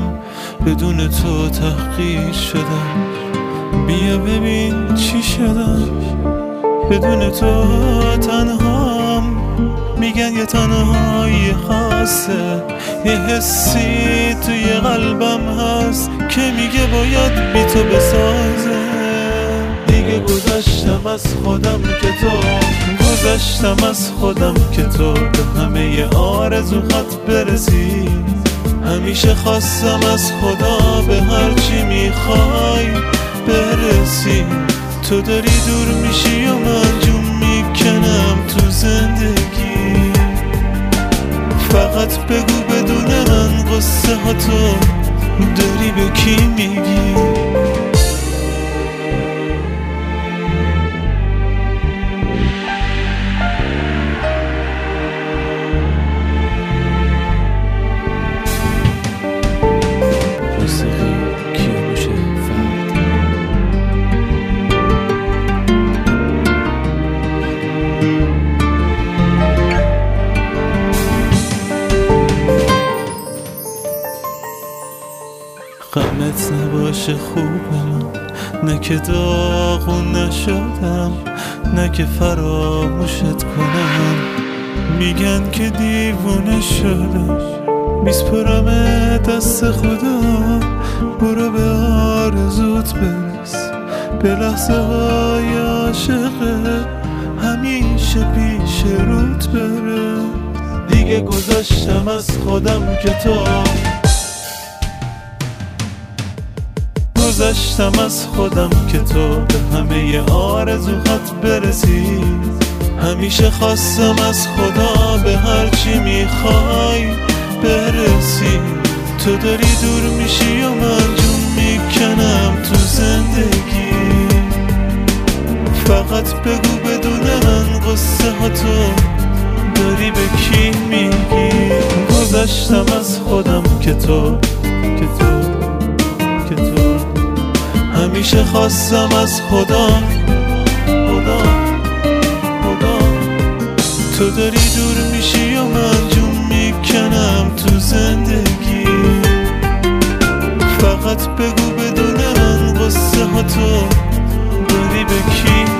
بدون تو تحقیر شدم. بیا ببین چی شدم، بدون تو تنهام. میگن یه تنهایی خاصه، یه حسی توی قلبم هست که میگه باید بی تو بسازه. دیگه گذشتم از خودم که تو، گذشتم از خودم که تو به همه آرزوهات برسی. همیشه خواستم از خدا به هرچی میخوای برسی. تو داری دور میشی و من جون میکنم تو زندگی. فقط بگو بدون من قصه ها تو داری به کی میگی؟ غمت نباشه خوب من، نه که داغون نشدم، نه که فراموشت کنم. میگن که دیوونه شدم، میسپرم دست خدا. برو به آرزوت برس، به لحظه های عاشقه همیشه پیش روت برس. دیگه گذشتم از خودم که تو، گذشتم از خودم که تو به همه آرزوهات برسی. همیشه خواستم از خدا به هرچی میخوای برسی. تو داری دور میشی و من جون میکنم تو زندگی. فقط بگو بدون من قصه ها تو داری به کی میگی؟ گذشتم از خودم که تو، که تو، که تو. همیشه خواستم از خدا، خدا، خدا. تو داری دور میشی و من جون میکنم تو زندگی. فقط بگو بدون من قصه ها تو داری به کی